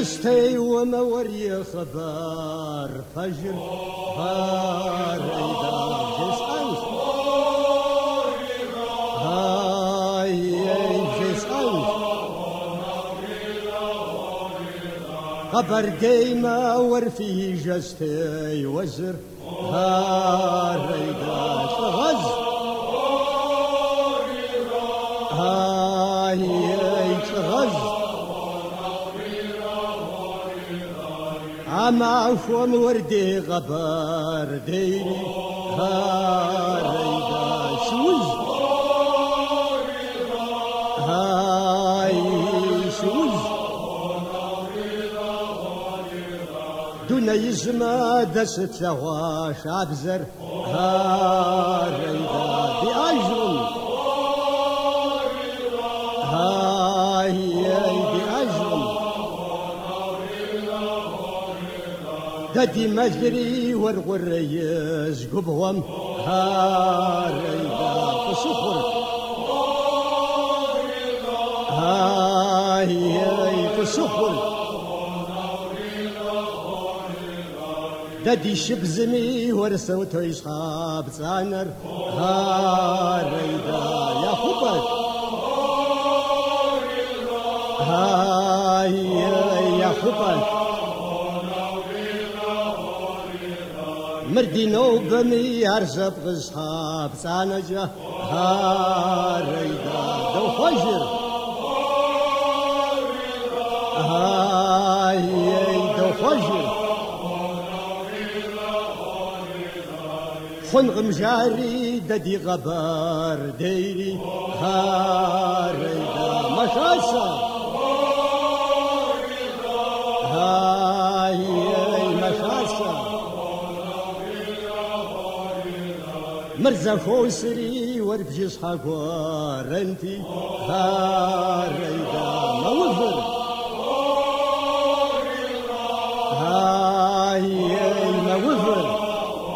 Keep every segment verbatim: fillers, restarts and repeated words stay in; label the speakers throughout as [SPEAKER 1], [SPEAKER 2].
[SPEAKER 1] جستي وما وري خبر فجر هاريدا جس أنف هاي جس أنف خبر ديما ورفي جستي وزر هاريدا غز هاي غز عما فم وردي غبار ديري هاريدا شوز هاي شوز دون يزما دست ثواش عبزر هاريدا بأجر هاي بأجر ددي مجري والغريز قبهم هاريدا تصفر هاي تصفر ددي شبزمي ورسوتو يصحاب صانر هاريدا يا خبر هاي يا خبر مردي نوبمي أرزب غصحاب صانجة هاريدا دو خجر هاي دو خجر خنغ مجاري ددي غبار ديري هاريدا مشاسة هاي مشاسة مرزا خوسري وربجي صحاقوا رنتي هاريدا موفر هاي موفر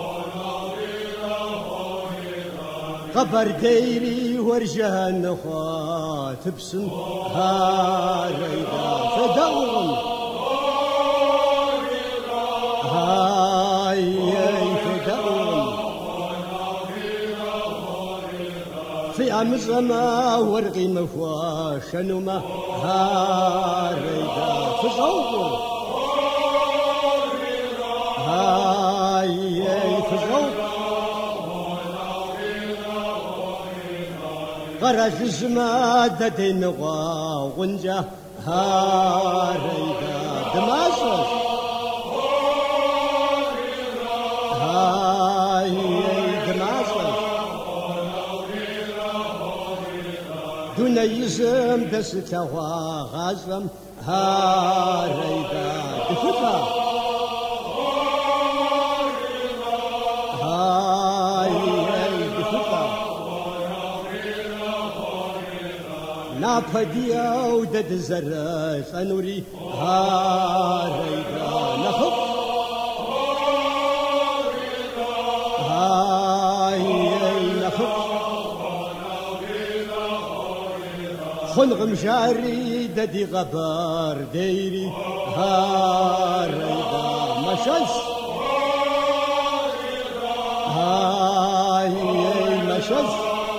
[SPEAKER 1] خبر ديري ورجه النخوة تبسم هاريدا فدورم هاي فدورم في أمزما ورقي مفوا شنوما هاريدا فزوق هاي فزوق غرش زمادة دنغا غنجة هاريدا دماسوس هاي دماسوس دون يزم دستوا غازم هاريدا دفتا هاي دفتا لا فديا ودد زر خنوري هاريدا نخف هاي نخف خنغ مشاري ددي غبار ديري هاريدا مشاش هاي مشاش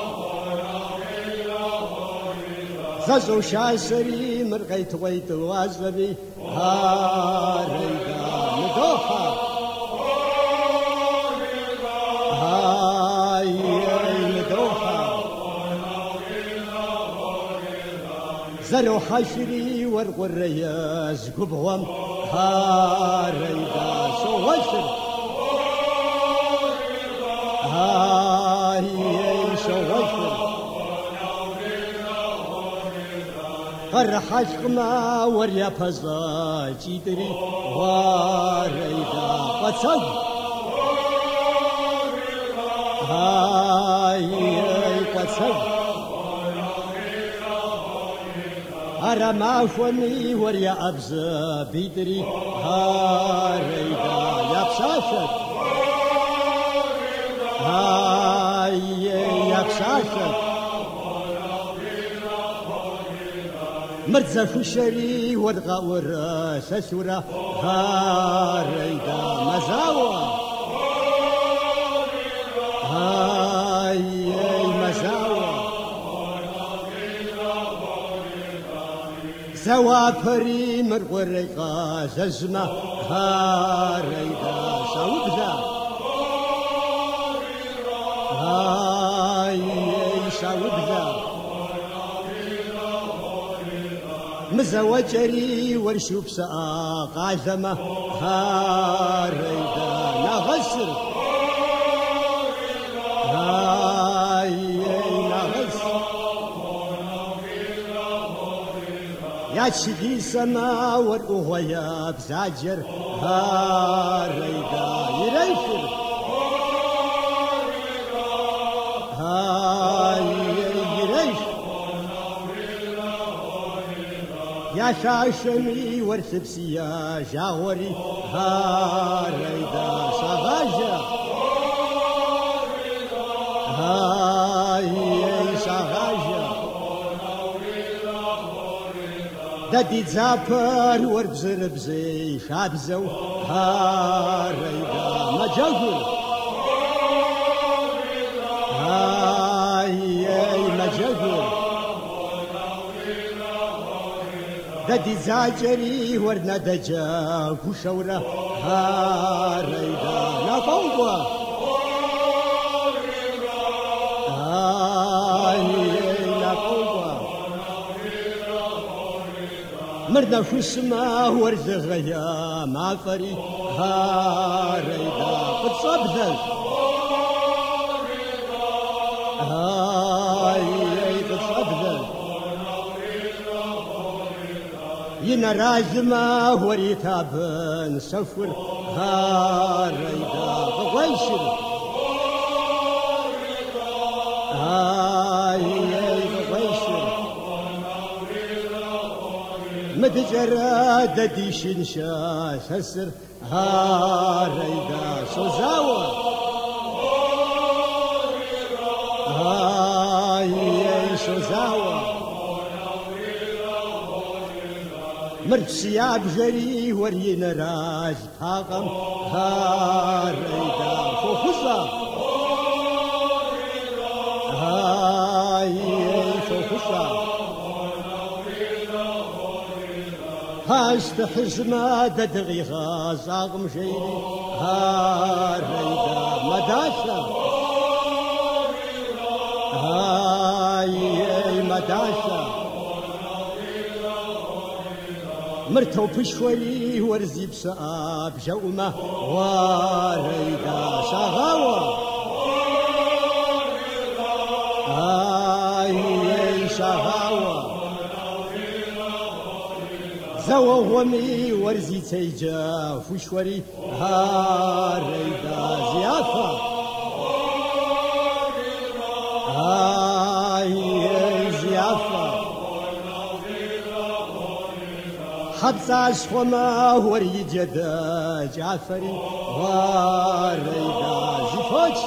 [SPEAKER 1] غزو شاسري مرقيت ويت وازلبي هاريدا مدوحة هاي مدوحة زلو حشري ورغرياز قبهم هاريدا شوشر هاي شوشر فرحش ما وريا فزا جيدري واريدا قصد هاي قصد هرما فني وريا أبزا بيدري هاريدا يبشاشت هاي يبشاشت مرزا فشري والغاور سسورة هاريدا مزاوة هاي مزاوة زوافري مرغرقا ززمة هاريدا ساوبدا هاي ساوبدا مزوجري ورشوب ساق عزمة هاريدا نغسر هاي نغسر يا شدي سما والأغويا بزاجر هاريدا يريفر هاي يريفر يا شاشمي ورثبسيا جاوري هاريدا صغاجة هاي صغاجة دادي زافر وربزر بزي شابزو هاريدا مجاقل هاي مجاقل دادي زاجري ورنا دجا وشورة هاريدا نقوبة هاي نقوبة مرنا في السماء ورد غيا ما فري هاريدا قد صبذل هاي قد صبذل ينرازما وريتابن سفر هاريدا بغيشر هاي بغيشر متجرد ديشن شا سسر هاريدا سوزاوة هاي سوزاوة مرسياب جري ورينا راج طاقم هاريدا فوفصا هاي فوفصا هاشت حزمة ددغي غاز اغم جيري هاريدا مداشا هاي مداشا مرتو بشوي ورزي بساب جومة واريدا شغاوة هاي شغاوة زوومي ورزي تيجا فشوري هاريدا زيافة هاي زيافة حبساش وما وري جدا جعفري واريدا زفوج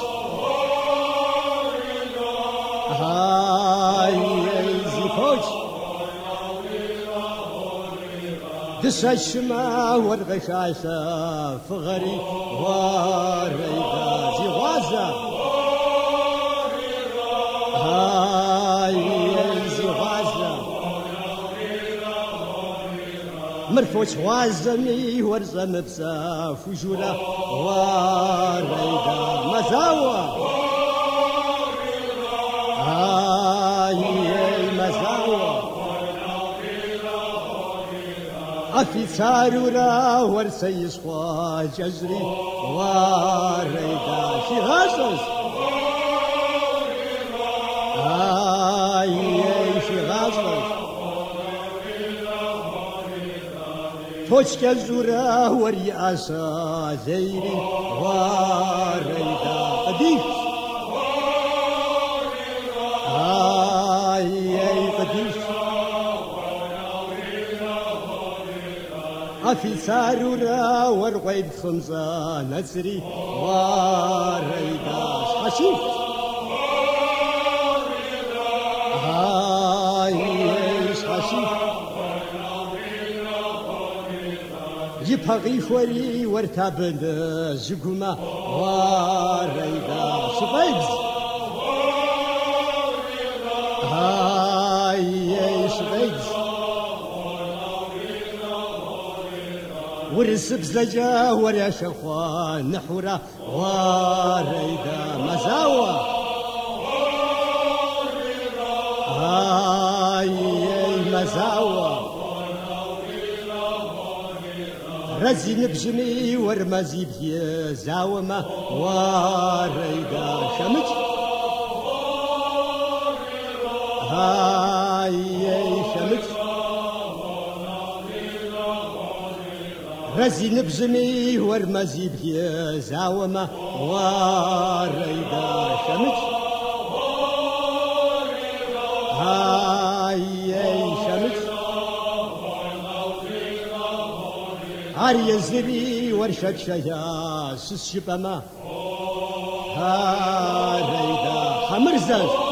[SPEAKER 1] هاي زفوج دس الشما والغشاشة فغري واريدا زغازة هاي زغازة مرفوش وازمي ورزم بسا فجولة واريدا مزاوة هاي مزاوة أفي سارورا ورسي صوا جزري واريدا شغاسس هاي شغاسس فوش كالزورا ورياسا زيري واريدا قديش هاي قديش أفي سارورا ورغيب خمسة نسري واريدا حشيش هاي حشيش بغيخوري ورتابن زقما واريدا شبيز هاي شبيز ورسب زجا ورا شخوا نحورا واريدا مزاوة هاي مزاوة رزي نبجمي ورمزي بي زاوما واريدا شمج هاي شمج رزي نبجمي ورمزي بي زاوما واريدا شمج هاي شمج عري الزبي ورشك شيا سس شبما هاريدا حمرزاز